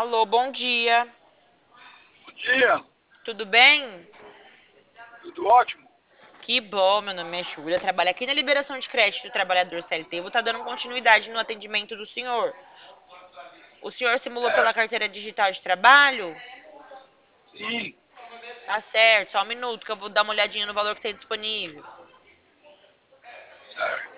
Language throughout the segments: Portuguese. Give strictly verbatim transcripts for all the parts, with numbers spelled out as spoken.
Alô, bom dia. Bom dia, Tudo bem? tudo ótimo? Que bom, meu nome é Júlia. Trabalho aqui na liberação de crédito do trabalhador C L T. Vou estar dando continuidade no atendimento do senhor. O senhor simulou É, pela carteira digital de trabalho? sim, Tá certo, só um minuto que eu vou dar uma olhadinha no valor que tem disponível. certo.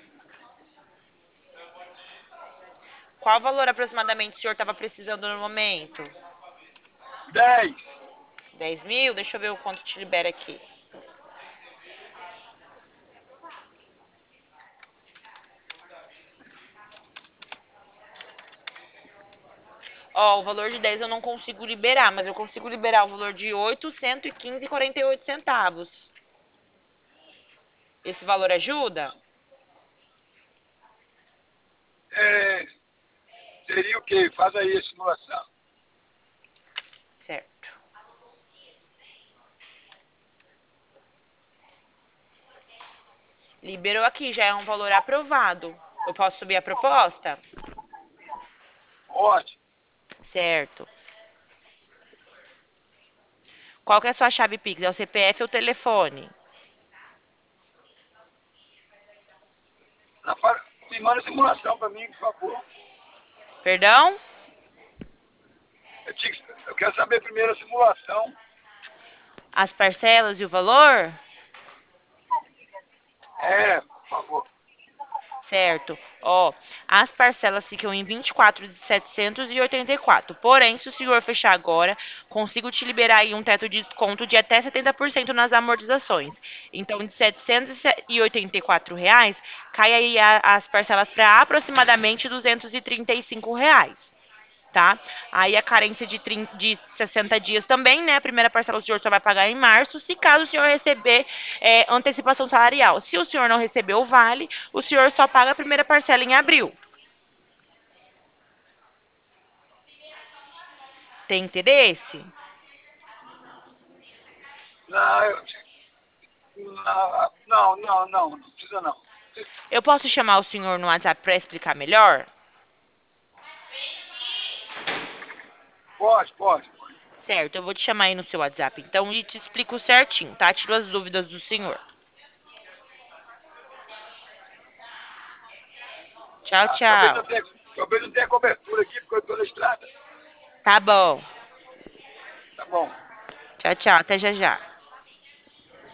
Qual valor aproximadamente o senhor estava precisando no momento? Dez. Dez mil? Deixa eu ver o quanto te libera aqui. Ó, o valor de dez eu não consigo liberar, mas eu consigo liberar o valor de oito, cento e quinze e quarenta e oito centavos. Esse valor ajuda? É, seria o quê? Faz aí a simulação. Certo. Liberou aqui, já é um valor aprovado. Eu posso subir a proposta? Pode. Certo. Qual que é a sua chave Pix? É o C P F ou o telefone? Na fa- Me manda a simulação para mim, por favor. Perdão? Eu, te- eu quero saber primeiro a simulação. As parcelas e o valor? É, por favor. Certo. Ó, as parcelas ficam em vinte e quatro de setecentos e oitenta e quatro. Porém, se o senhor fechar agora, consigo te liberar aí um teto de desconto de até setenta por cento nas amortizações. Então, de setecentos e oitenta e quatro reais, cai aí a- as parcelas para aproximadamente duzentos e trinta e cinco reais. Tá? Aí a carência de, trinta, de sessenta dias também, né? A primeira parcela o senhor só vai pagar em março, se caso o senhor receber é, antecipação salarial. Se o senhor não receber o vale, o senhor só paga a primeira parcela em abril. Tem interesse? Não, eu, não, não, não, não, não precisa não. Eu posso chamar o senhor no WhatsApp para explicar melhor? Pode, pode, pode. Certo, eu vou te chamar aí no seu WhatsApp, então, e te explico certinho, tá? Tiro as dúvidas do senhor. Tchau, Tá, talvez tchau. não tenha, talvez não tenha cobertura aqui, porque eu estou na estrada. Tá bom. Tá bom. Tchau, tchau. Até já já.